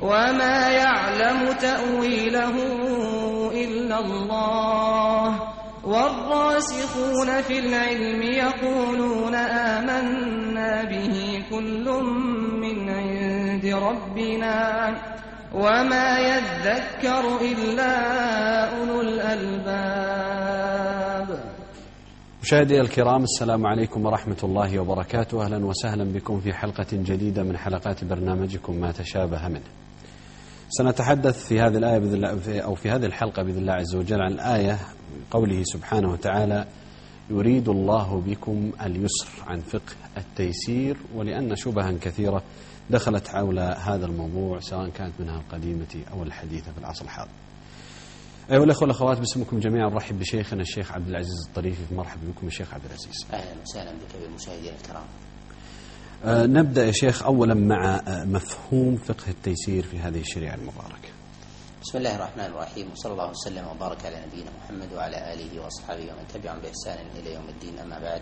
وما يعلم تأويله إلا الله والراسخون في العلم يقولون آمنا به كل من عند ربنا وما يذكر إلا أولو الألباب. مشاهدي الكرام، السلام عليكم ورحمة الله وبركاته. أهلا وسهلا بكم في حلقة جديدة من حلقات برنامجكم ما تشابه منه. سنتحدث في هذه الآية بإذن الله أو في هذه الحلقة بإذن الله عز وجل عن الآية قوله سبحانه وتعالى: يريد الله بكم اليسر، عن فقه التيسير، ولأن شبها كثيرة دخلت حول هذا الموضوع سواء كانت منها القديمة أو الحديثة في العصر الحاضر. أيها الأخوة والأخوات، باسمكم جميعا نرحب بشيخنا الشيخ عبد العزيز الطريفي. مرحبا بكم يا شيخ عبد العزيز. أهلا وسهلا بك بالمشاهدين الكرام. نبدأ يا شيخ أولا مع مفهوم فقه التيسير في هذه الشريعة المباركة. بسم الله الرحمن الرحيم، وصلى الله وسلم وبارك على نبينا محمد وعلى آله وأصحابه ومن تبعهم بإحسان إلى يوم الدين، أما بعد.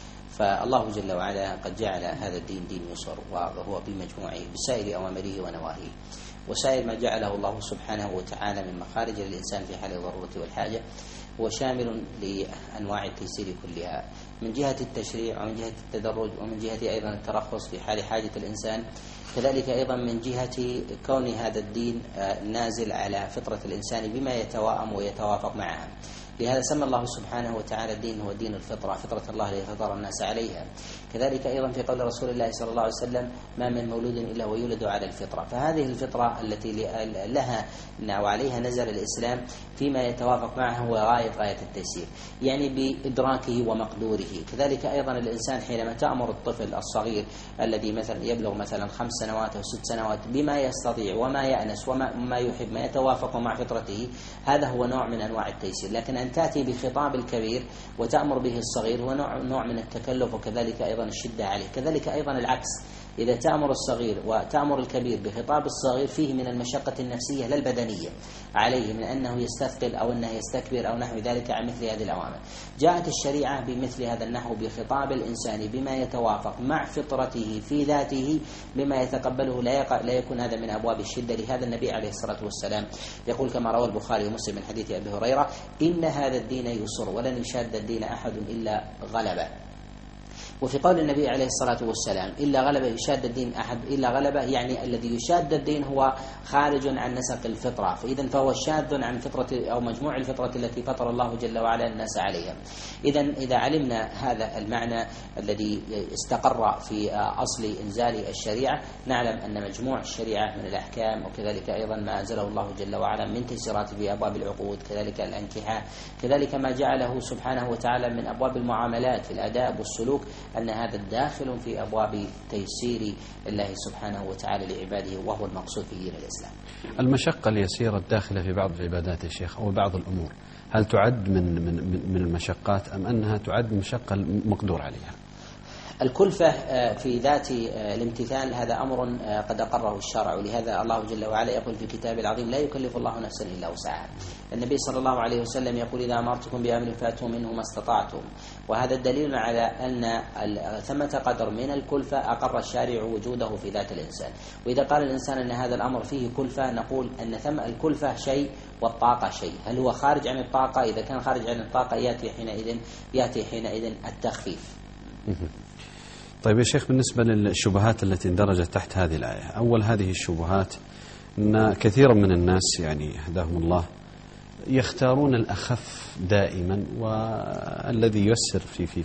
فالله جل وعلا قد جعل هذا الدين دين يسر، وهو بمجموعه بسائر أوامره ونواهيه، وسائر ما جعله الله سبحانه وتعالى من مخارج للإنسان في حال الضرورة والحاجة، هو شامل لأنواع التيسير كلها، من جهة التشريع ومن جهة التدرج ومن جهة أيضا الترخص في حال حاجة الإنسان، كذلك أيضا من جهة كون هذا الدين نازل على فطرة الإنسان بما يتواءم ويتوافق معها. لهذا سمى الله سبحانه وتعالى الدين هو دين الفطرة، فطرة الله التي فطر الناس عليها. كذلك أيضا في قول رسول الله صلى الله عليه وسلم: ما من مولود إلا ويولد على الفطرة. فهذه الفطرة التي لها وعليها نزل الإسلام فيما يتوافق معه هو غاية التيسير، يعني بإدراكه ومقدوره. كذلك أيضا الإنسان حينما تأمر الطفل الصغير الذي مثلا يبلغ مثلا 5 سنوات أو 6 سنوات بما يستطيع وما يأنس وما يحب ما يتوافق مع فطرته، هذا هو نوع من أنواع التيسير. لكن أن تأتي بخطاب الكبير وتأمر به الصغير هو نوع من التكلف، وكذلك أيضا الشدة عليه. كذلك أيضا العكس، إذا تأمر الصغير وتأمر الكبير بخطاب الصغير فيه من المشقة النفسية لا البدنية عليه، من أنه يستثقل أو أنه يستكبر أو نحو ذلك عن مثل هذه الأوامر. جاءت الشريعة بمثل هذا النحو بخطاب الإنسان بما يتوافق مع فطرته في ذاته بما يتقبله، لا يكون هذا من أبواب الشدة. لهذا النبي عليه الصلاة والسلام يقول كما روى البخاري ومسلم من حديث أبي هريرة: إن هذا الدين يسر ولن يشاد الدين أحد إلا غلبه. وفي قول النبي عليه الصلاة والسلام: إلا غلبه، يشاد الدين أحد إلا غلبه، يعني الذي يشاد الدين هو خارج عن نسق الفطرة، فهو شاذ عن فطرة أو مجموع الفطرة التي فطر الله جل وعلا الناس عليها. إذا علمنا هذا المعنى الذي استقر في أصل إنزال الشريعة، نعلم أن مجموع الشريعة من الأحكام، وكذلك أيضا ما أنزله الله جل وعلا من تيسيرات في أبواب العقود، كذلك الأنكحة، كذلك ما جعله سبحانه وتعالى من أبواب المعاملات في الآداب والسلوك، أن هذا داخل في أبواب تيسير الله سبحانه وتعالى لعباده، وهو المقصود في دين الإسلام. المشقة اليسيرة الداخلة في بعض العبادات يا شيخ أو بعض الأمور، هل تعد من المشقات أم أنها تعد مشقة مقدور عليها؟ الكلفة في ذات الامتثال هذا أمر قد أقره الشرع، ولهذا الله جل وعلا يقول في كتابه العظيم: لا يكلف الله نفسا إلا وسعها. النبي صلى الله عليه وسلم يقول: إذا أمرتكم بأمر فأتوا منه ما استطعتم. وهذا الدليل على أن ثمة قدر من الكلفة أقر الشارع وجوده في ذات الإنسان. وإذا قال الإنسان أن هذا الأمر فيه كلفة، نقول أن ثم الكلفة شيء والطاقة شيء. هل هو خارج عن الطاقة؟ إذا كان خارج عن الطاقة يأتي حينئذ التخفيف. طيب يا شيخ، بالنسبة للشبهات التي اندرجت تحت هذه الآية، أول هذه الشبهات أن كثيرا من الناس يعني هداهم الله يختارون الأخف دائما، والذي ييسر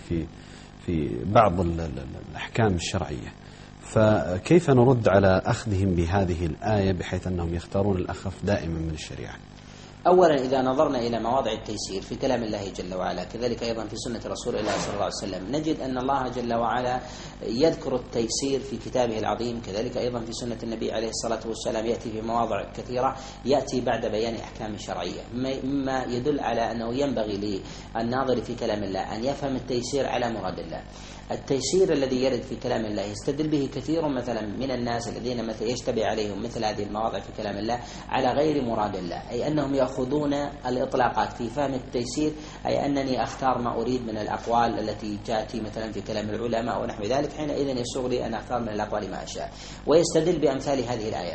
في بعض الأحكام الشرعية. فكيف نرد على أخذهم بهذه الآية بحيث أنهم يختارون الأخف دائما من الشريعة؟ أولا إذا نظرنا إلى مواضع التيسير في كلام الله جل وعلا، كذلك أيضا في سنة رسول الله صلى الله عليه وسلم، نجد أن الله جل وعلا يذكر التيسير في كتابه العظيم، كذلك أيضا في سنة النبي عليه الصلاة والسلام يأتي في مواضع كثيرة، يأتي بعد بيان أحكام شرعية، مما يدل على أنه ينبغي للناظر في كلام الله أن يفهم التيسير على مراد الله. التيسير الذي يرد في كلام الله يستدل به كثير مثلا من الناس الذين مثلا يشتبه عليهم مثل هذه المواضع في كلام الله على غير مراد الله، أي أنهم يأخذون الإطلاقات في فهم التيسير، أي أنني أختار ما أريد من الأقوال التي تأتي مثلا في كلام العلماء ونحو ذلك، حينئذ يسوغ لي أن أختار من الأقوال ما أشاء، ويستدل بأمثال هذه الآيات.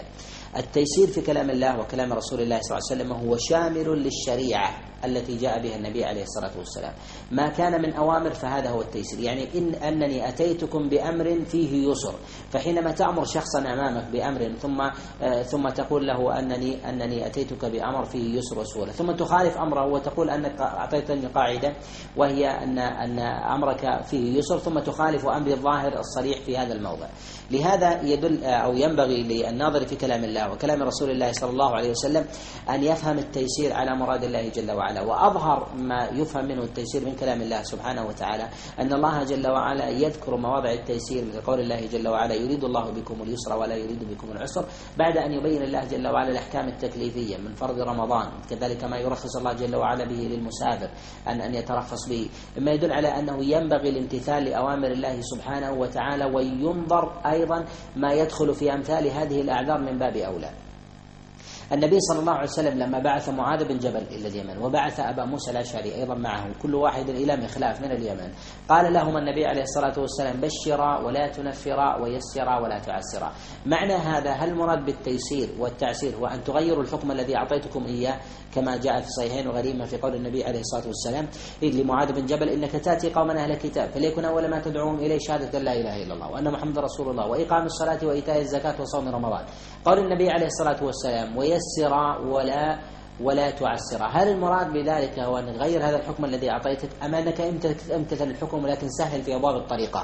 التيسير في كلام الله وكلام رسول الله صلى الله عليه وسلم هو شامل للشريعة التي جاء بها النبي عليه الصلاة والسلام. ما كان من أوامر فهذا هو التيسير. يعني أنني أتيتكم بأمر فيه يسر، فحينما تأمر شخصا أمامك بأمر ثم تقول له أنني أتيتك بأمر فيه يسر وسهولة، ثم تخالف أمره وتقول أنك أعطيتني قاعدة وهي أن أمرك فيه يسر، ثم تخالف أمر الظاهر الصريح في هذا الموضع. لهذا يدل أو ينبغي للناظر في كلام الله وكلام رسول الله صلى الله عليه وسلم أن يفهم التيسير على مراد الله جل وعلا. وأظهر ما يفهم منه التيسير من كلام الله سبحانه وتعالى أن الله جل وعلا يذكر مواضع التيسير مثل قول الله جل وعلا يريد الله بكم اليسر ولا يريد بكم العسر، بعد أن يبين الله جل وعلا الأحكام التكليفية من فرض رمضان، كذلك ما يرخص الله جل وعلا به للمسافر أن يترخص به، مما يدل على أنه ينبغي الامتثال لأوامر الله سبحانه وتعالى، وينظر أيضا ما يدخل في أمثال هذه الأعذار من باب أولى. النبي صلى الله عليه وسلم لما بعث معاذ بن جبل إلى اليمن وبعث أبا موسى الأشعري أيضا معه، كل واحد إلى مخلاف من اليمن، قال لهم النبي عليه الصلاة والسلام بشرا ولا تنفرا ويسرا ولا تعسرا. معنى هذا هل المراد بالتيسير والتعسير هو أن تغيروا الحكم الذي أعطيتكم إياه كما جاء في الصحيحين وغريبا في قول النبي عليه الصلاة والسلام لمعاذ بن جبل إنك تأتي قوما أهل كتاب فليكن أول ما تدعوهم إليه شهادة لا إله إلا الله وأن محمد رسول الله وإقام الصلاة وإيتاء الزكاة وصوم رمضان. قول النبي عليه الصلاة والسلام ويسرا ولا تعسرا، هل المراد بذلك هو أن تغير هذا الحكم الذي أعطيتك أم أنك امتثل الحكم ولكن سهل في أبواب الطريقة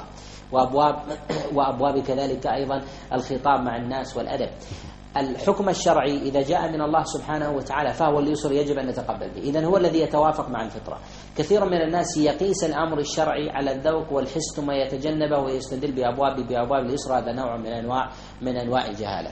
وأبواب كذلك أيضا الخطاب مع الناس والأدب؟ الحكم الشرعي إذا جاء من الله سبحانه وتعالى فهو اليسر يجب أن نتقبل به، إذن هو الذي يتوافق مع الفطرة. كثير من الناس يقيس الأمر الشرعي على الذوق والحس ثم يتجنبه ويستدل بأبواب اليسر، هذا نوع من أنواع الجهالة.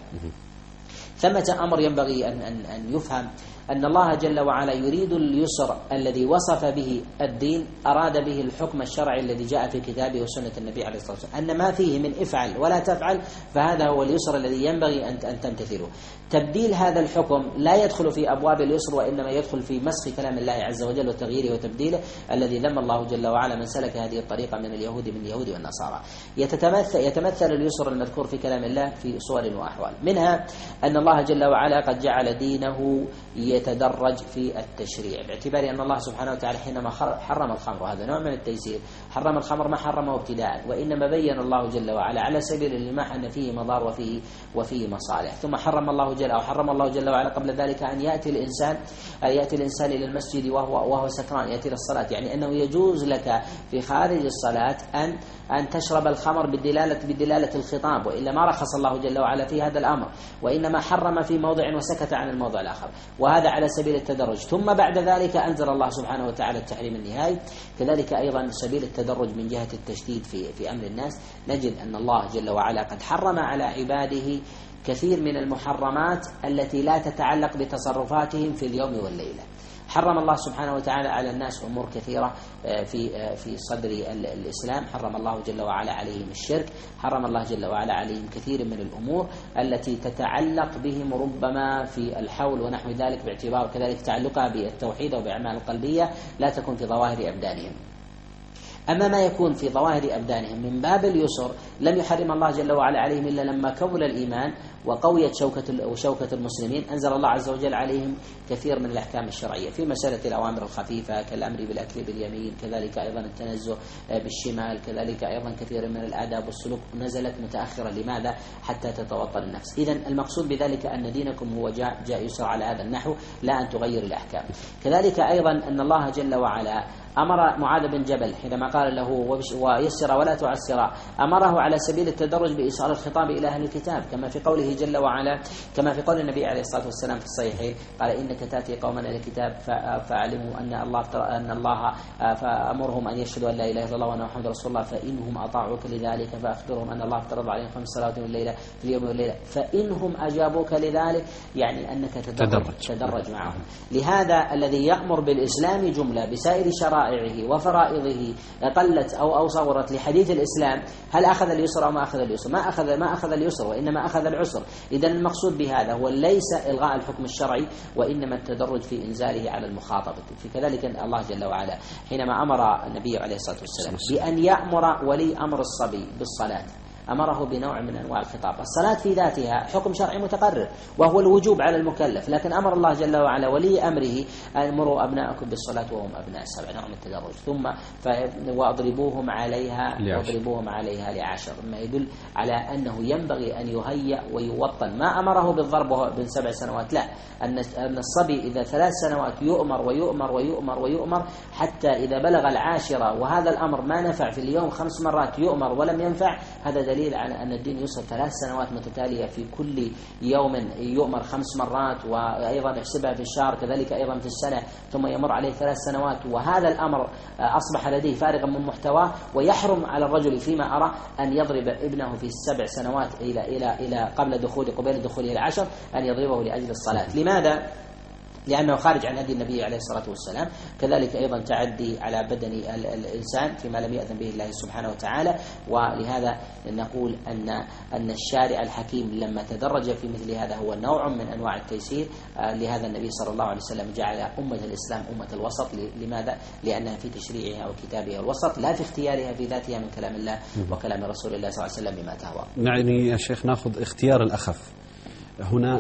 ثمة أمر ينبغي أن يفهم أن الله جل وعلا يريد اليسر الذي وصف به الدين، أراد به الحكم الشرعي الذي جاء في كتابه وسنة النبي عليه الصلاة والسلام، أن ما فيه من افعل ولا تفعل فهذا هو اليسر الذي ينبغي أن تمتثله. تبديل هذا الحكم لا يدخل في أبواب اليسر، وإنما يدخل في مسخ كلام الله عز وجل وتغييره وتبديله الذي ذم الله جل وعلا من سلك هذه الطريقة من اليهود والنصارى. يتمثل اليسر المذكور في كلام الله في صور وأحوال، منها أن الله جل وعلا قد جعل دينه يتدرج في التشريع، باعتبار أن الله سبحانه وتعالى حينما حرم الخمر، وهذا نوع من التيسير، حرم الخمر ما حرمه ابتداء، وإنما بين الله جل وعلا على سبيل الإلماح أن فيه مضار وفيه مصالح. ثم حرم الله جل وعلا قبل ذلك أن يأتي الإنسان إلى المسجد وهو سكران، يأتي للصلاة، يعني أنه يجوز لك في خارج الصلاة أن تشرب الخمر بدلالة الخطاب، وإلا ما رخص الله جل وعلا في هذا الأمر، وإنما حرم في موضع وسكت عن الموضع الآخر، وهذا على سبيل التدرج. ثم بعد ذلك أنزل الله سبحانه وتعالى التحريم النهائي، كذلك أيضا سبيل التدرج من جهة التشديد في أمر الناس. نجد أن الله جل وعلا قد حرم على عباده كثير من المحرمات التي لا تتعلق بتصرفاتهم في اليوم والليلة. حرم الله سبحانه وتعالى على الناس أمور كثيرة في صدر الإسلام، حرم الله جل وعلا عليهم الشرك، حرم الله جل وعلا عليهم كثير من الأمور التي تتعلق بهم ربما في الحول ونحو ذلك، باعتبار كذلك تعلقها بالتوحيد وبأعمال القلبية لا تكون في ظواهر أبدانهم. أما ما يكون في ظواهر أبدانهم من باب اليسر لم يحرم الله جل وعلا عليهم إلا لما كمل الإيمان وقويت شوكة المسلمين، أنزل الله عز وجل عليهم كثير من الأحكام الشرعية في مسألة الأوامر الخفيفة كالأمر بالأكل باليمين، كذلك أيضا التنزه بالشمال، كذلك أيضا كثير من الآداب والسلوك نزلت متأخرا. لماذا؟ حتى تتوطن النفس. إذن المقصود بذلك أن دينكم هو جاء يسر على هذا النحو، لا أن تغير الأحكام. كذلك أيضا أن الله جل وعلا أمر معاذ بن جبل حينما قال له ويسر ولا تعسر، أمره على سبيل التدرج بإيصال الخطاب إلى أهل الكتاب، كما في قوله جل وعلا، كما في قول النبي عليه الصلاة والسلام في الصحيحين قال إنك تأتي قوما أهل الكتاب فاعلموا أن الله فأمرهم أن يشهدوا أن لا إله إلا الله وأن محمد رسول الله، فإنهم أطاعوك لذلك فأخبرهم أن الله افترض عليهم 5 صلوات في اليوم والليلة، فإنهم أجابوك لذلك، يعني أنك تدرج معهم. لهذا الذي يأمر بالإسلام جملة بسائر شرائعه وفرائضه قلت أو صغرت لحديث الإسلام، هل أخذ اليسر أو ما أخذ اليسر؟ ما أخذ اليسر، وإنما أخذ العسر. إذن المقصود بهذا هو ليس إلغاء الحكم الشرعي، وإنما التدرج في إنزاله على المخاطبة. في كذلك الله جل وعلا حينما أمر النبي عليه الصلاة والسلام بأن يأمر ولي أمر الصبي بالصلاة أمره بنوع من أنواع الخطاب. الصلاة في ذاتها حكم شرعي متقرر وهو الوجوب على المكلف، لكن أمر الله جل وعلا ولي أمره أن أمروا أبناءكم بالصلاة وهم أبناء 7، نوع من التدرج، ثم واضربوهم عليها ل10، مما يدل على أنه ينبغي أن يهيأ ويوطن. ما أمره بالضرب من 7 سنوات، لا، أن الصبي إذا 3 سنوات يؤمر ويؤمر ويؤمر ويؤمر حتى إذا بلغ 10 وهذا الأمر ما نفع في اليوم 5 مرات يؤمر ولم ينفع، هذا دليل على أن الدين يسر. 3 سنوات متتالية في كل يوم يؤمر 5 مرات، وأيضا يحسبها في الشهر، كذلك أيضا في السنة، ثم يمر عليه 3 سنوات، وهذا الأمر أصبح لديه فارغا من محتواه، ويحرم على الرجل فيما أرى أن يضرب ابنه في 7 سنوات إلى قبيل دخوله 10 أن يضربه لأجل الصلاة. لماذا؟ لأنه خارج عن هدي النبي عليه الصلاة والسلام. كذلك أيضا تعدي على بدن الإنسان فيما لم يأذن به الله سبحانه وتعالى. ولهذا نقول أن الشارع الحكيم لما تدرج في مثل هذا هو نوع من أنواع التيسير. لهذا النبي صلى الله عليه وسلم جعل أمة الإسلام أمة الوسط. لماذا؟ لأنها في تشريعها وكتابها الوسط، لا في اختيارها في ذاتها من كلام الله وكلام رسول الله صلى الله عليه وسلم بما تهوى. يعني يا شيخ نأخذ اختيار الأخف. هنا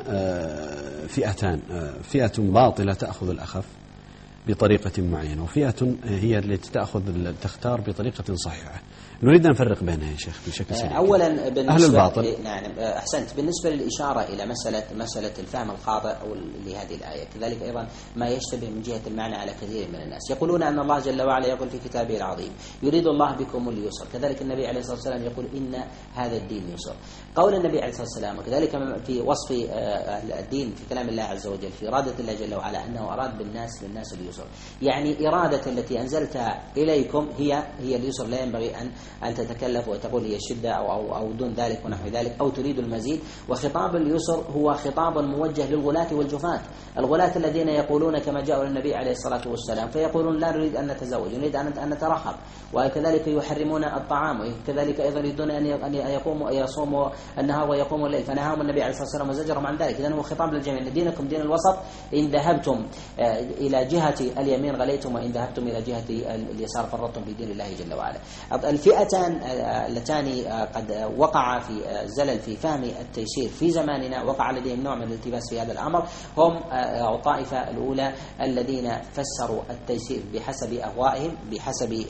فئتان، فئة باطلة تأخذ الأخف بطريقة معينة، وفئة هي التي تختار بطريقة صحيحة. نريد أن نفرق بينها يا شيخ بشكل سريع. أولا أهل الباطل. نعم أحسنت. بالنسبة للإشارة إلى مسألة الفهم الخاطئ لهذه الآية، كذلك أيضا ما يشتبه من جهة المعنى على كثير من الناس. يقولون أن الله جل وعلا يقول في كتابه العظيم يريد الله بكم اليسر، كذلك النبي عليه الصلاة والسلام يقول إن هذا الدين يسر. قول النبي عليه الصلاة والسلام وكذلك في وصف الدين في كلام الله عز وجل في إرادة الله جل وعلا أنه أراد بالناس اليسر، يعني إرادة التي أنزلتها إليكم هي اليسر، لا ينبغي أن تتكلف وتقول هي الشدة أو دون ذلك ونحو ذلك أو تريد المزيد. وخطاب اليسر هو خطاب موجه للغلاة والجفاة، الغلاة الذين يقولون كما جاءوا للنبي عليه الصلاة والسلام فيقولون لا نريد أن نتزوج، نريد أن نترحب، وكذلك يحرمون الطعام، وكذلك أيضا يريدون أن يصوموا النهار ويقوموا الليل، فنهاهم النبي عليه الصلاة والسلام وزجرهم عن ذلك. إذن هو خطاب للجميع، دينكم دين الوسط، إن ذهبتم إلى جهة اليمين غليتم، وإن ذهبتم إلى جهة اليسار فرطتم في دين الله جل وعلا. الفئتان اللتان قد وقع في زلل في فهم التيسير في زماننا، وقع لديهم نوع من الالتباس في هذا الأمر، هم الطائفة الأولى الذين فسروا التيسير بحسب أهوائهم، بحسب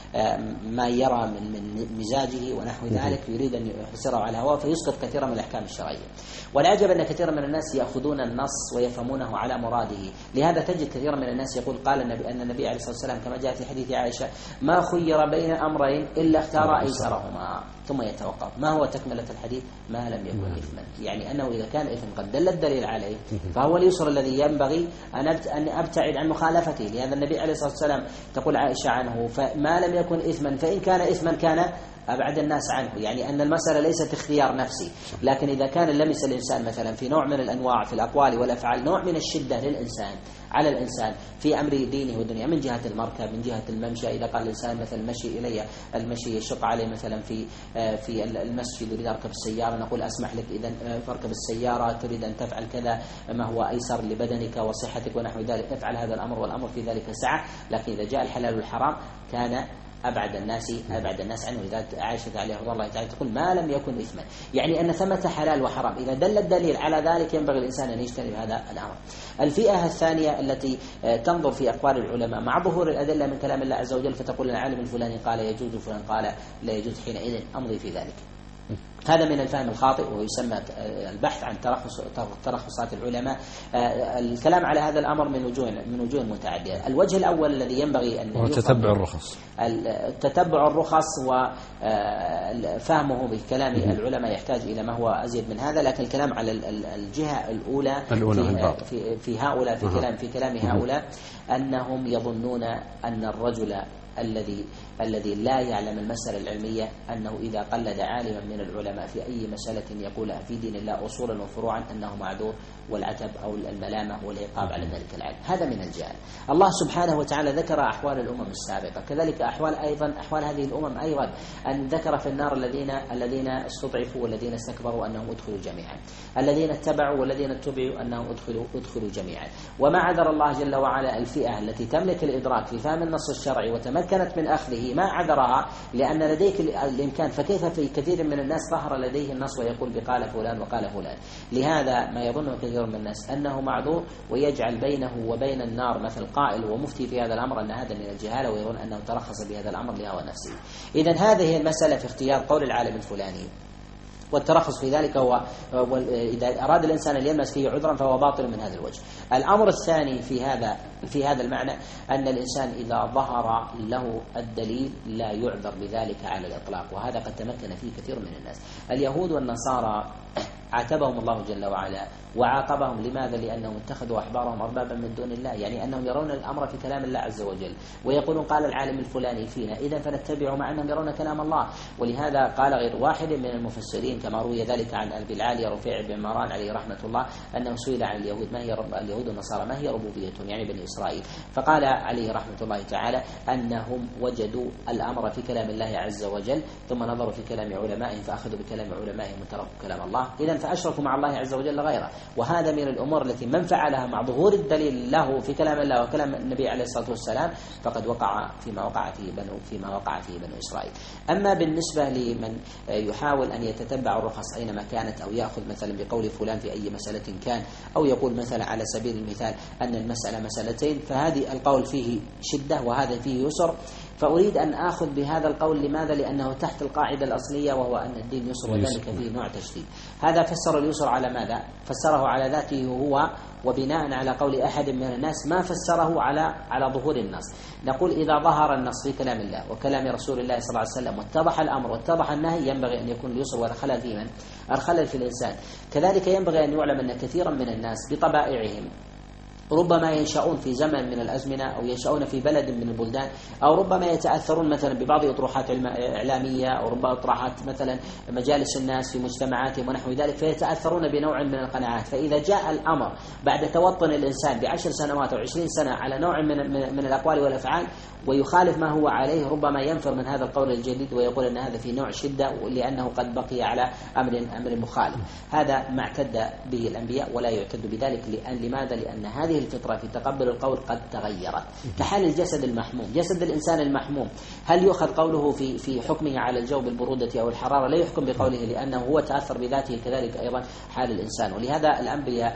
ما يرى من مزاجه ونحو ذلك، يريد أن يحسره على هواه فيسقط كثيرا من الأحكام الشرعية. والعجب أن كثيرا من الناس يأخذون النص ويفهمونه على مراده. لهذا تجد كثيرا من الناس يقول قال أن النبي عليه الصلاة والسلام كما جاء في حديث عائشة ما خير بين أمرين إلا اختار أيسرهما، ثم يتوقف. ما هو تكملة الحديث؟ ما لم يكن إثما، يعني أنه إذا كان إثم قد دل الدليل عليه فهو اليسر الذي ينبغي أن أبتعد عن مخالفته. لهذا النبي عليه الصلاة والسلام تقول عائشة عنه فما لم يكن إثما، فإن كان إثما كان أبعد الناس عنه، يعني أن المسألة ليست اختيار نفسي، لكن إذا كان لمس الإنسان مثلا في نوع من الأنواع في الأقوال والأفعال نوع من الشدة للإنسان على الإنسان في أمر دينه ودنيا، من جهة المركب، من جهة الممشى، إذا قال الإنسان مثلا المشي إلي المشي يشق عليه مثلا في المسجد يريد أركب السيارة، نقول أسمح لك إذا فاركب السيارة، تريد أن تفعل كذا ما هو أيسر لبدنك وصحتك ونحو ذلك، افعل هذا الأمر والأمر في ذلك سعة. لكن إذا جاء الحلال والحرام كان أبعد الناس عنه. إذا عائشة عليه رضي الله تعالى تقول ما لم يكن إثما، يعني أن ثمة حلال وحرام، إذا دل الدليل على ذلك ينبغي الإنسان أن يجتنب هذا الأمر. الفئة الثانية التي تنظر في أقوال العلماء مع ظهور الأدلة من كلام الله عز وجل فتقول العالم الفلاني قال يجوز وفلان قال لا يجوز، حينئذ أمضي في ذلك. هذا من الفهم الخاطئ وهو يسمى البحث عن ترخصات العلماء. الكلام على هذا الأمر من وجوه متعددة. الوجه الأول الذي ينبغي أن تتبع الرخص، تتبع الرخص وفهمه بكلام العلماء يحتاج إلى ما هو أزيد من هذا، لكن الكلام على الجهة الأولى في هؤلاء في كلام هؤلاء أنهم يظنون أن الرجل الذي لا يعلم المسألة العلمية أنه إذا قلد عالما من العلماء العلماء في أي مسألة يقولها في دين الله أصولا وفروعا أنه معذور، والعتب أو الملامة والعقاب على ذلك العلم، هذا من الجهل. الله سبحانه وتعالى ذكر أحوال الأمم السابقة، كذلك أحوال هذه الأمم أيضا، أن ذكر في النار الذين استضعفوا والذين استكبروا أنهم أدخلوا جميعا، الذين اتبعوا والذين اتبعوا أنهم أدخلوا جميعا. وما عذر الله جل وعلا الفئة التي تملك الإدراك في فهم النص الشرعي وتمكنت من أخذه، ما عذرها لأن لديك الإمكان. فكيف في كثير من الناس ظهر لديه النص ويقول بقال فلان وقال فلان؟ لهذا ما يظن كثير من الناس أنه معذور، ويجعل بينه وبين النار مثل قائل ومفتي في هذا الأمر أن هذا من الجهالة، ويظن أنه ترخص بهذا الأمر لهوى نفسه. إذن هذه المسألة في اختيار قول العالم الفلاني والترخص في ذلك هو إذا أراد الإنسان أن يلمس فيه عذرا فهو باطل من هذا الوجه. الأمر الثاني في هذا المعنى أن الإنسان إذا ظهر له الدليل لا يعذر بذلك على الإطلاق، وهذا قد تمكن فيه كثير من الناس. اليهود والنصارى عاتبهم الله جل وعلا وعاقبهم، لماذا؟ لأنهم اتخذوا أحبارهم أربابا من دون الله، يعني أنهم يرون الأمر في كلام الله عز وجل ويقولون قال العالم الفلاني فينا، إذا فنتبعه مع أنهم يرون كلام الله. ولهذا قال غير واحد من المفسرين كما روي ذلك عن أبي العالي رفيع بن مهران عليه رحمة الله أنه سئل عن اليهود ما هي اليهود والنصارى ما هي ربوبيتهم، يعني بني إسرائيل، فقال عليه رحمة الله تعالى أنهم وجدوا الأمر في كلام الله عز وجل ثم نظروا في كلام علمائهم فأخذوا بكلام علمائهم وتركوا كلام الله، إذا فأشركوا مع الله عز وجل غيره. وهذا من الأمور التي من فعلها مع ظهور الدليل له في كلام الله وكلام النبي عليه الصلاة والسلام فقد وقع فيما وقع فيه بنو إسرائيل. أما بالنسبة لمن يحاول أن يتتبع الرخص أينما كانت، أو يأخذ مثلا بقول فلان في أي مسألة كان، أو يقول مثلا على سبيل المثال أن المسألة مسألتين، فهذه القول فيه شدة وهذا فيه يسر، فأريد أن آخذ بهذا القول. لماذا؟ لأنه تحت القاعدة الأصلية وهو أن الدين يسر، وذلك فيه نوع تشديد. هذا فسر اليسر على ماذا؟ فسره على ذاته هو، وبناء على قول أحد من الناس ما فسره على ظهور النص. نقول إذا ظهر النص في كلام الله وكلام رسول الله صلى الله عليه وسلم واتضح الأمر واتضح النهي، ينبغي أن يكون اليسر والخلل في من؟ الخلل في الإنسان. كذلك ينبغي أن يعلم أن كثيرا من الناس بطبائعهم ربما ينشأون في زمن من الأزمنة أو ينشأون في بلد من البلدان، أو ربما يتأثرون مثلا ببعض أطروحات إعلامية، أو ربما أطروحات مثلا مجالس الناس في مجتمعاتهم ونحو ذلك، فيتأثرون بنوع من القناعات. فإذا جاء الأمر بعد توطن الإنسان ب10 سنوات أو 20 سنة على نوع من الأقوال والأفعال ويخالف ما هو عليه، ربما ينفر من هذا القول الجديد ويقول أن هذا في نوع شدة لأنه قد بقي على أمر مخالف. هذا ما اعتد به الأنبياء ولا يعتد بذلك. لماذا؟ لأن هذه الفطرة في تقبل القول قد تغيرت، كحال الجسد المحموم. جسد الإنسان المحموم هل يؤخذ قوله في حكمه على الجو بالبرودة أو الحرارة؟ لا يحكم بقوله لأنه هو تأثر بذاته، كذلك أيضا حال الإنسان. ولهذا الأنبياء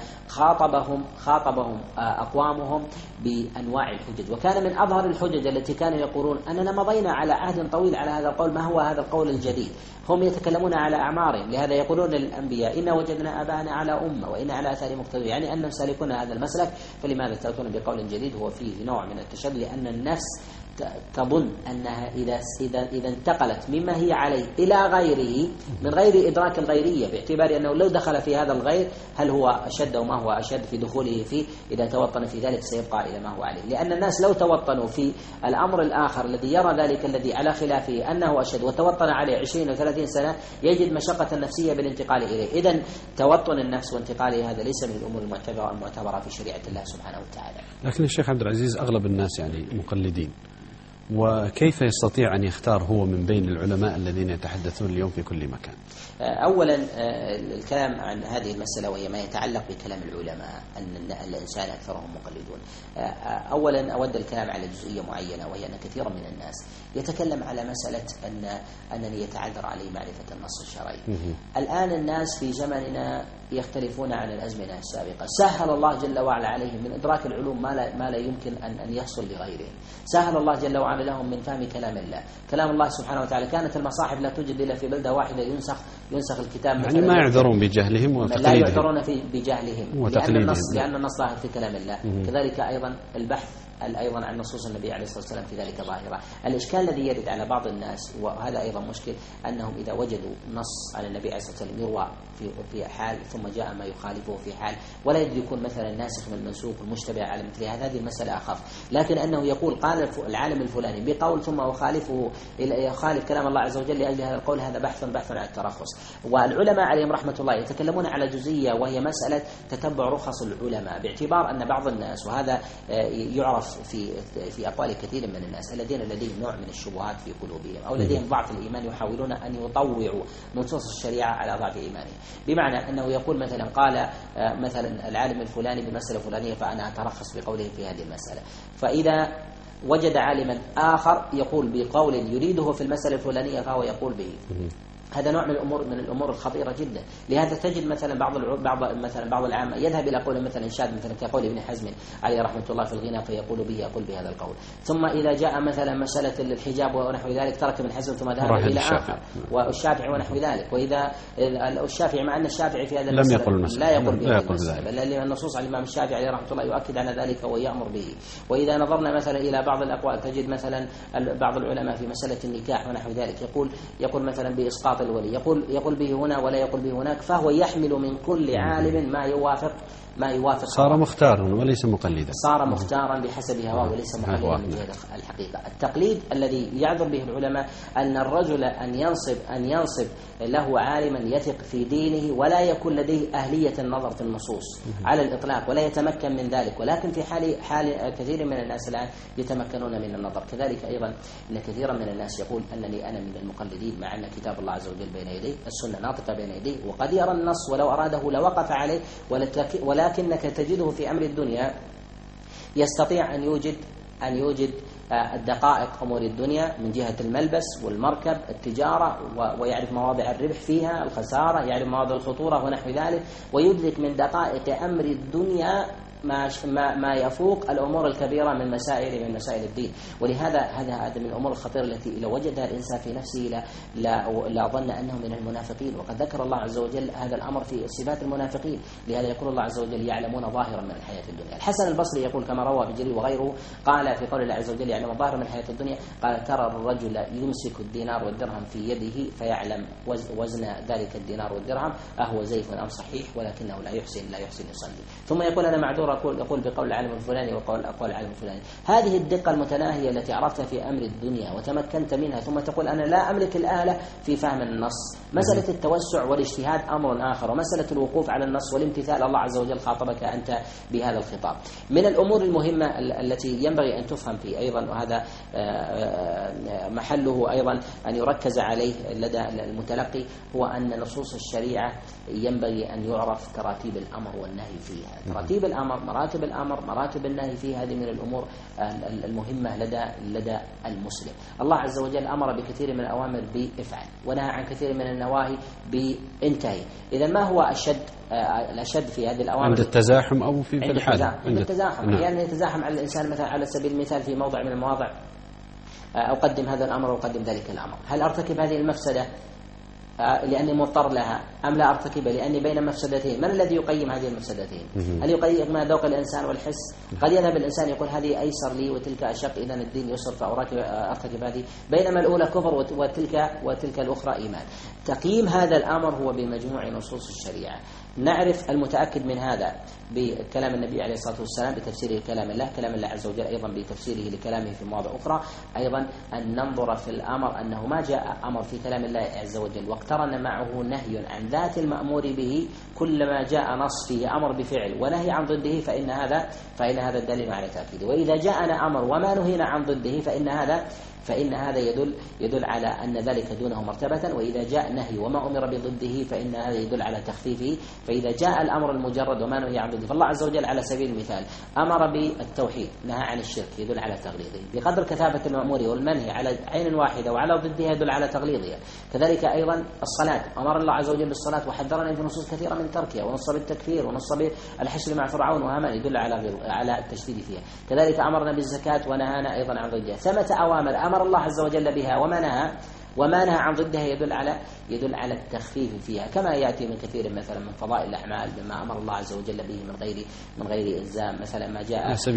خاطبهم أقوامهم بأنواع الحجج، وكان من أظهر الحجج التي كانوا يقولون أننا مضينا على عهد طويل على هذا القول، ما هو هذا القول الجديد؟ هم يتكلمون على أعمارهم، لهذا يقولون للأنبياء إنا وجدنا آباءنا على أمة وإنا على آثار مقتدون، يعني أنهم سالكون هذا المسلك، فلماذا تأتون بقول جديد؟ هو فيه نوع من التشدد، لأن النفس تظن أنها إذا انتقلت مما هي عليه إلى غيره من غير إدراك الغيرية، باعتبار أنه لو دخل في هذا الغير هل هو أشد أو ما هو أشد في دخوله فيه، إذا توطن في ذلك سيبقى إلى ما هو عليه. لأن الناس لو توطنوا في الأمر الآخر الذي يرى ذلك الذي على خلافه أنه أشد وتوطن عليه 20 و 30 سنة يجد مشقة نفسية بالانتقال إليه. إذن توطن النفس وانتقاله هذا ليس من الأمور المعتبرة في شريعة الله سبحانه وتعالى. لكن الشيخ عبد العزيز أغلب الناس يعني مقلدين، وكيف يستطيع أن يختار هو من بين العلماء الذين يتحدثون اليوم في كل مكان؟ أولا الكلام عن هذه المسألة وهي ما يتعلق بكلام العلماء أن الإنسان أكثرهم مقلدون. أولا أود الكلام على جزئية معينة، وهي أن كثيرا من الناس يتكلم على مسألة أنني يتعذر علي معرفة النص الشرعي. الآن الناس في زمننا يختلفون عن الأزمنة السابقة. سهل الله جل وعلا عليهم من إدراك العلوم ما لا يمكن أن يحصل لغيرهم. سهل الله جل وعلا لهم من فهم كلام الله. كلام الله سبحانه وتعالى كانت المصاحف لا توجد إلا في بلدة واحدة ينسخ الكتاب، يعني ما يعذرون بجهلهم وتقليدهم، لا يعذرون بجهلهم لأن النص ظاهر في كلام الله. كذلك أيضا البحث أيضا عن نصوص النبي عليه الصلاة والسلام في ذلك ظاهرة. الإشكال الذي يرد على بعض الناس وهذا أيضا مشكل، أنهم إذا وجدوا نص على النبي عليه الصلاة والسلام يروى في حال ثم جاء ما يخالفه في حال، ولا يدركون مثلا الناسخ من المنسوخ والمشتبه على مثل هذه المسألة أخف. لكن أنه يقول قال العالم الفلاني بقول ثم يخالف كلام الله عز وجل لأجل هذا القول، هذا بحث عن الترخص. والعلماء عليهم رحمة الله يتكلمون على جزئية، وهي مسألة تتبع رخص العلماء، باعتبار أن بعض الناس، وهذا يعرف في أقوال كثير من الناس الذين لديهم نوع من الشبهات في قلوبهم أو لديهم ضعف الإيمان، يحاولون أن يطوعوا نصوص الشريعة على ضعف إيمانهم، بمعنى أنه يقول مثلا قال مثلا العالم الفلاني بمسألة فلانية فأنا أترخص بقوله في هذه المسألة، فإذا وجد عالما آخر يقول بقول يريده في المسألة الفلانية فهو يقول به. هذا نوع من الامور الخطيره جدا. لهذا تجد مثلا بعض العامه يذهب الى قول مثلا شاذ، مثلا كقول ابن حزم عليه رحمه الله في الغنى، فيقول بهذا القول. ثم اذا جاء مثلا مساله الحجاب ونحو ذلك ترك ابن حزم ثم ذهب الى اخر، والشافعي ونحو ذلك. واذا الشافعي، مع ان الشافعي في هذا لم يقل لا يقول بذلك، بل النصوص على الامام الشافعي عليه رحمه الله يؤكد على ذلك ويامر به. واذا نظرنا مثلا الى بعض الاقوال تجد مثلا بعض العلماء في مساله النكاح ونحو ذلك يقول مثلا باسقاط الولي، يقول به هنا ولا يقول به هناك، فهو يحمل من كل عالم ما يوافق صار مختارا وليس مقلدا، صار مختارا بحسب هواه وليس مقلدا من جهة الحقيقة. التقليد الذي يعذر به العلماء أن الرجل أن ينصب له عالما يثق في دينه ولا يكون لديه أهلية النظر في النصوص على الإطلاق ولا يتمكن من ذلك، ولكن في حال كثير من الناس الآن يتمكنون من النظر. كذلك أيضا أن كثيرا من الناس يقول أنني أنا من المقلدين، مع أن كتاب الله عز وجل بين يديه، السنة ناطقة بين يديه، وقد يرى النص ولو أراده لوقف عليه، ولكنك تجده في أمر الدنيا يستطيع أن يوجد الدقائق أمور الدنيا من جهة الملبس والمركب التجارة، ويعرف مواضع الربح فيها الخسارة، يعرف مواضع الخطورة ونحو ذلك، ويدرك من دقائق أمر الدنيا ما يفوق الأمور الكبيرة من مسائل الدين. ولهذا هذا من الأمور الخطيرة التي لو وجدها الإنسان في نفسه لا ظن أنه من المنافقين، وقد ذكر الله عز وجل هذا الأمر في صفات المنافقين. لهذا يقول الله عز وجل يعلمون ظاهرا من الحياة الدنيا. الحسن البصري يقول كما روى ابن جرير وغيره قال في قول الله عز وجل يعلم ظاهرا من الحياة الدنيا، قال ترى الرجل يمسك الدينار والدرهم في يده فيعلم وزن ذلك الدينار والدرهم أهو زيف أم صحيح ولكنه لا يحسن يصلي. ثم يقول أنا معذور يقول بقول العالم الفلاني وقول العالم الفلاني. هذه الدقة المتناهية التي عرفتها في أمر الدنيا وتمكنت منها، ثم تقول أنا لا أملك الآلة في فهم النص. مسألة التوسع والاجتهاد أمر آخر، ومسألة الوقوف على النص والامتثال الله عز وجل خاطبك أنت بهذا الخطاب. من الأمور المهمة التي ينبغي أن تفهم فيه أيضا، وهذا محله أيضا أن يركز عليه لدى المتلقي، هو أن نصوص الشريعة ينبغي أن يعرف تراتيب الأمر والنهي فيها. تراتيب الأمر، مراتب الأمر، مراتب النهي فيها، هذه من الأمور المهمة لدى المسلم. الله عز وجل أمر بكثير من الأوامر بافعل، ونهى عن كثير من النواهي بانتهي. إذا ما هو الأشد في هذه الأوامر؟ عند التزاحم أو في الحال؟ عند التزاحم، يعني يتزاحم على الإنسان مثلا على سبيل المثال في موضع من المواضع أقدم هذا الأمر وأقدم ذلك الأمر، هل أرتكب هذه المفسدة لأني مضطر لها أم لا أرتكبها لأني بين مفسدتين؟ من الذي يقيم هذه المفسدتين؟ هل يقيم ما ذوق الإنسان والحس؟ قد يذهب الإنسان يقول هذه أيسر لي وتلك أشق، إذن الدين يسر فأرتكب هذه، بينما الأولى كفر وتلك الأخرى إيمان. تقييم هذا الأمر هو بمجموع نصوص الشريعة. نعرف المتأكد من هذا بكلام النبي عليه الصلاة والسلام بتفسيره لكلام الله، كلام الله عز وجل أيضا بتفسيره لكلامه في مواضع أخرى. أيضا أن ننظر في الأمر أنه ما جاء أمر في كلام الله عز وجل واقترن معه نهي عن ذات المأمور به، كلما جاء نص فيه أمر بفعل ونهي عن ضده فإن هذا الدليل على تأكيده. وإذا جاءنا أمر وما نهينا عن ضده فإن هذا يدل على أن ذلك دونه مرتبة. وإذا جاء نهي وما أمر بضده فإن هذا يدل على تخفيفه. فإذا جاء الأمر المجرد وما نهي عن ضده، فالله عز وجل على سبيل المثال أمر بالتوحيد نهى عن الشرك، يدل على تغليظه. بقدر كثافة المأمور والمنهي على عين واحدة وعلى ضدها يدل على تغليظها. كذلك أيضا الصلاة، أمر الله عز وجل بالصلاة وحذرنا في نصوص كثيرة من تركها، ونص بالتكفير ونص بالحشر مع فرعون وهامان، يدل على التشديد فيها. كذلك أمرنا بالزكاة ونهانا أيضا عن ضدها. ثمة أوامر أمر الله عز وجل بها وما نهى عن ضدها يدل على التخفيف فيها، كما يأتي من كثير مثلا من فضائل الأعمال بما أمر الله عز وجل به من غير إلزام، مثلا ما جاء على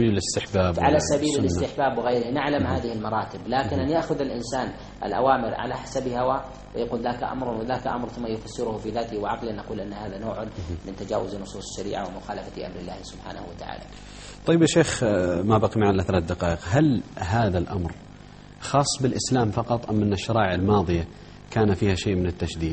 سبيل الاستحباب وغيره. نعلم هذه المراتب، لكن أن يأخذ الإنسان الأوامر على حسب هواه ويقول ذاك أمر وذاك أمر ثم يفسره في ذاته وعقله، نقول أن هذا نوع من تجاوز نصوص الشريعة ومخالفة أمر الله سبحانه وتعالى. طيب يا شيخ، ما بقي معنا 3 دقائق، هل هذا الأمر خاص بالإسلام فقط أم أن الشرائع الماضية كان فيها شيء من التشديد؟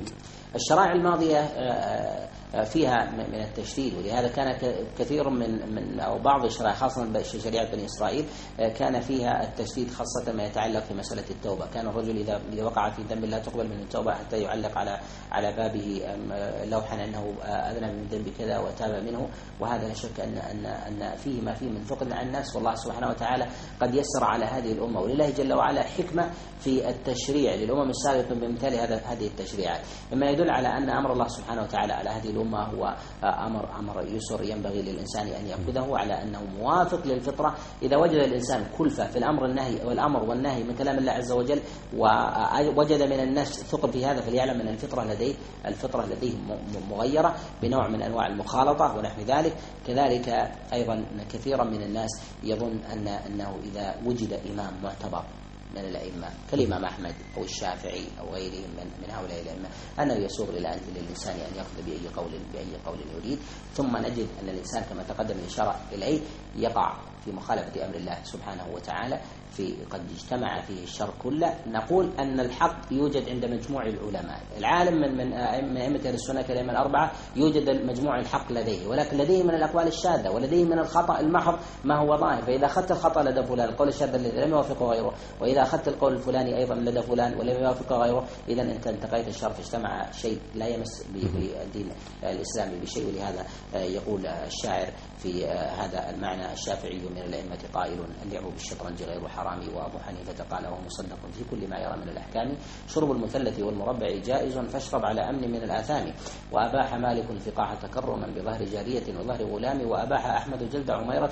الشرائع الماضية فيها من التشديد، ولهذا كان كثير من أو بعض الشرائع خاصة شريعة بني إسرائيل كان فيها التشديد، خاصة ما يتعلق في مسألة التوبة. كان الرجل إذا وقع في ذنب لا تقبل من التوبة حتى يعلق على بابه لوحا أنه أذنب من ذنب كذا وتاب منه، وهذا لا شك أن فيه ما فيه من ثقل عن النفس، والله سبحانه وتعالى قد يسر على هذه الأمة، ولله جل وعلا حكمة في التشريع للأمم السابقة بمثال هذه التشريعات، مما يدل على أن أمر الله سبحانه وتعالى على هذه الأمة هو أمر يسر ينبغي للإنسان أن يأخذه على أنه موافق للفطرة. إذا وجد الإنسان كلفة في الأمر والنهي من كلام الله عز وجل، ووجد من النفس ثقل في هذا، فليعلم أن الفطرة لديه مغيرة بنوع من أنواع المخالطة ونحو ذلك. كذلك أيضا كثيرا من الناس يظن أنه إذا وجد إمام معتبر من الأئمة كالإمام أحمد أو الشافعي أو غيرهم من هؤلاء الأئمة أنه يسوغ للإنسان أن يأخذ بأي قول يريد، ثم نجد أن الإنسان كما تقدم الإشارة إليه يقع في مخالفة أمر الله سبحانه وتعالى، قد اجتمع فيه الشر كله. نقول أن الحق يوجد عند مجموع العلماء، العالم من أئمة أهل السنة كالأئمة الأربعة يوجد مجموع الحق لديه، ولكن لديه من الأقوال الشاذة ولديه من الخطأ المحض ما هو ظاهر. فإذا أخذت الخطأ لدى فلان، القول الشاذ الذي لم يوافقه غيره، وإذا أخذت القول الفلاني أيضا لدى فلان ولم يوافقه غيره، إذا أنت انتقيت الشر، فاجتمع شيء لا يمس بالدين الإسلامي بشيء. ولهذا يقول الشاعر في هذا المعنى: الشافعي من الأئمة قائل اللعب بالشطرنج غير حرام، وأبو حنيفة قال وهو مصدق في كل ما يرى من الأحكام، شرب المثلث والمربع جائز فاشرب على أمن من الآثام، وأباح مالك الفقاع تكرما بظهر جارية وظهر غلام، وأباح أحمد جلد عميرة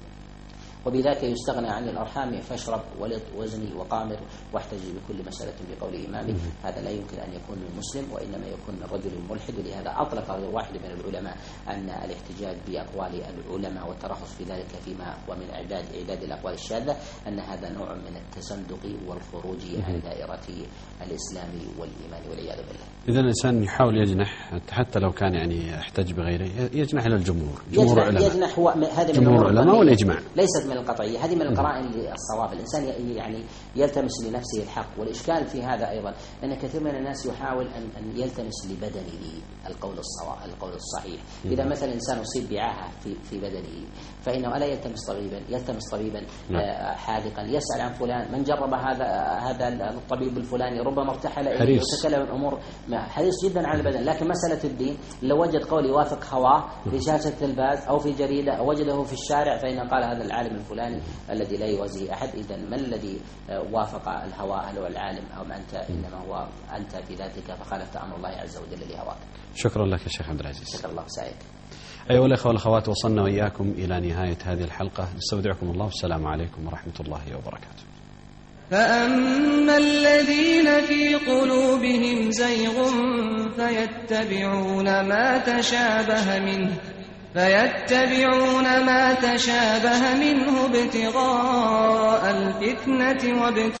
وبذاك يستغنى عن الأرحام، فاشرب ولط وزني وقامر واحتج بكل مسألة بقول إمامه. هذا لا يمكن أن يكون من مسلم، وإنما يكون من رجل ملحد. ولهذا أطلق غير واحد من العلماء أن الاحتجاج بأقوال العلماء والترخص في ذلك فيما هو من إعداد الأقوال الشاذة أن هذا نوع من التزندق والخروج عن دائرة الإسلام والإيمان والعياذ بالله. إذا الإنسان يحاول يجنح حتى لو كان يعني احتج بغيره، يجنح إلى جمهور العلماء. يجنح هو هذا من جمهور العلماء والإجماع، ليست من القطعية، هذه من القرائن للصواب. الإنسان يعني يلتمس لنفسه الحق. والإشكال في هذا أيضا أن كثير من الناس يحاول أن يلتمس لبدنه القول الصحيح. إذا مثلا إنسان أصيب بعاهة في بدنه، فإنه ألا يلتمس طبيبا حاذقا، يسأل عن فلان من جرب هذا الطبيب الفلاني، ربما ارتحل إليه وتكلم الأمور حريص جدا على البدن. لكن مسألة الدين لو وجد قول يوافق هواه في شاشة التلفاز أو في جريدة أو وجده في الشارع، فإن قال هذا العالم الفلاني الذي لا يوازيه أحد. إذا من الذي وافق الهوى؟ هل هو العالم أو أنت؟ إنما هو أنت في ذاتك فخالفت أمر الله عز وجل لهواك. شكرا لك يا شيخ عبد العزيز. شكرا الله سعيك. أيها الأخوة والأخوات، وصلنا وإياكم إلى نهاية هذه الحلقة، نستودعكم الله والسلام عليكم ورحمة الله وبركاته. فأما الذين في قلوبهم زيغ فيتبعون ما تشابه منه ابتغاء الفتنة